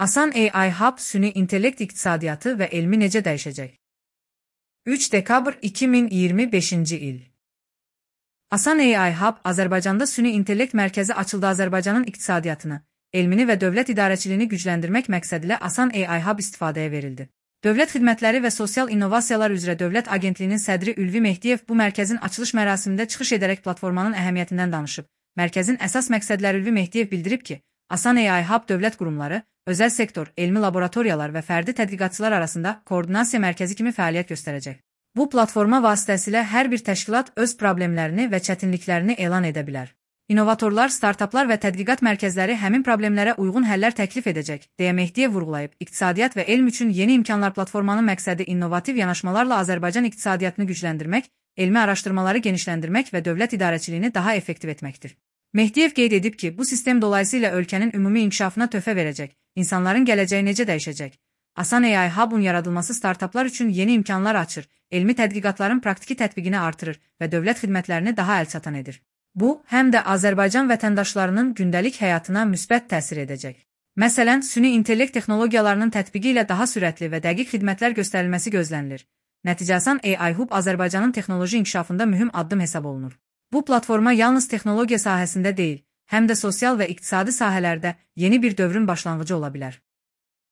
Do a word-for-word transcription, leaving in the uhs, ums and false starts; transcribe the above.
Asan A I Hub süni intellekt iqtisadiyyatı və elmi necə dəyişəcək? üç dekabr iki min iyirmi beşinci il. Asan A I Hub Azərbaycanda süni intellekt mərkəzi açıldı. Azərbaycanın iqtisadiyyatını, elmini və dövlət idarəçiliyini gücləndirmək məqsədilə Asan A I Hub istifadəyə verildi. Dövlət Xidmətləri və Sosial İnnovasiyalar üzrə Dövlət Agentliyinin sədri Ülvi Mehdiyev bu mərkəzin açılış mərasimində çıxış edərək platformanın əhəmiyyətindən danışıb. Mərkəzin əsas məqsədləri Ülvi Mehdiyev bildirib ki, Asan A I Hub dövlət qurumları, özəl sektor, elmi laboratoriyalar və fərdi tədqiqatçılar arasında koordinasiya mərkəzi kimi fəaliyyət göstərəcək. Bu platforma vasitəsilə hər bir təşkilat öz problemlərini və çətinliklərini elan edə bilər. İnovatorlar, startaplar və tədqiqat mərkəzləri həmin problemlərə uyğun həllər təklif edəcək, deyə Mehdiyev vurğulayıb. İqtisadiyyat və elm üçün yeni imkanlar platformanın məqsədi innovativ yanaşmalarla Azərbaycan iqtisadiyyatını gücləndirmək, elmi araşdırmaları genişləndirmək və dövlət idarəçiliyini daha effektiv etməkdir. Mehdiyev qeyd edib ki, bu sistem dolayısıyla ölkənin ümumi inkişafına töhfə verəcək, insanların gələcəyi necə dəyişəcək? Asan A I Hub-un yaradılması startaplar üçün yeni imkanlar açır, elmi tədqiqatların praktiki tətbiqini artırır və dövlət xidmətlərini daha əlçatan edir. Bu, həm də Azərbaycan vətəndaşlarının gündəlik həyatına müsbət təsir edəcək. Məsələn, süni intellekt texnologiyalarının tətbiqi ilə daha sürətli və dəqiq xidmətlər göstərilməsi gözlənilir. Nəticə Asan A I Hub Azərbaycanın texnoloji inkişafında mühüm addım hesab olunur. Bu platforma yalnız texnologiya sahəsində deyil, həm də sosial və iqtisadi sahələrdə yeni bir dövrün başlanğıcı ola bilər.